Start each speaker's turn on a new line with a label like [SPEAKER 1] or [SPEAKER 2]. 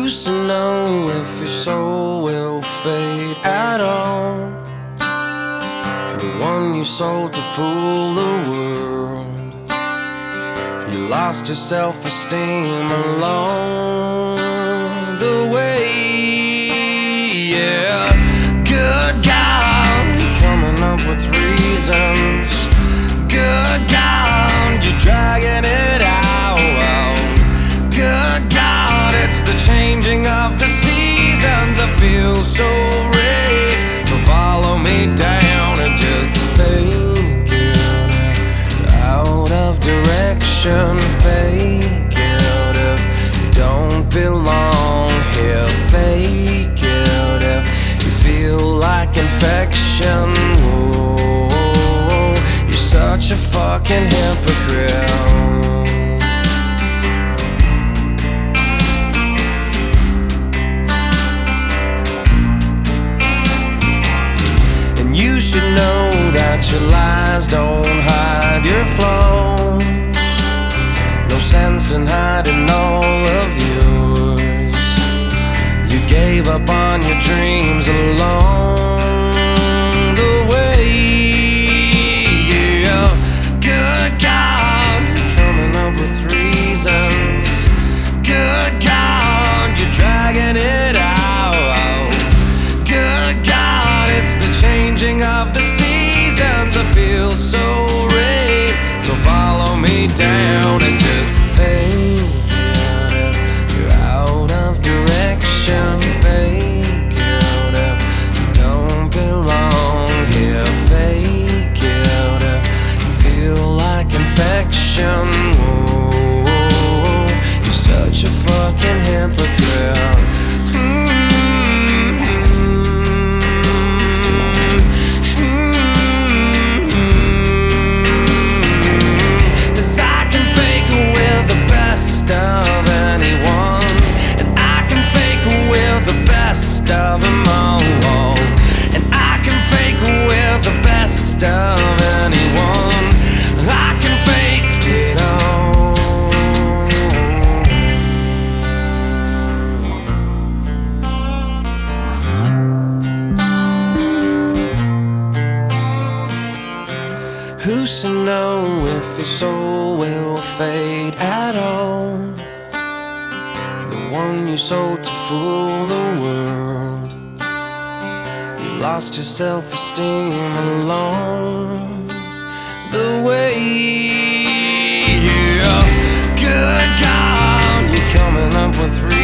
[SPEAKER 1] Who's to know if your soul will fade at all? The one you sold to fool the world. You lost your self-esteem along the way. Yeah, good God, you're coming up with reasons. Good God, you're dragging it out. Good God, it's the changing of the seasons. I feel so raped, so follow me down and just fake it out of direction. Fake it if you don't belong here. Fake it if you feel like infection. Whoa, you're such a fucking hypocrite. You should know that your lies don't hide your flaws. No sense in hiding all of yours. You gave up on your dreams along the way. Yeah, good God, you're coming up with reasons. Good God, you're dragging it out. Good God, it's the changing of the seasons. I feel so raped, so follow me down and just fake it if you're out of direction. Fake it if you don't belong here. Fake it if you feel like infection. Whoa, you're such a fucking hypocrite. Of them all, and I can fake with the best of anyone. I can fake it all. Who's to know if your soul will fade at all? The one you sold to fool the world. You lost your self-esteem along the way. Yeah, good God, you're coming up with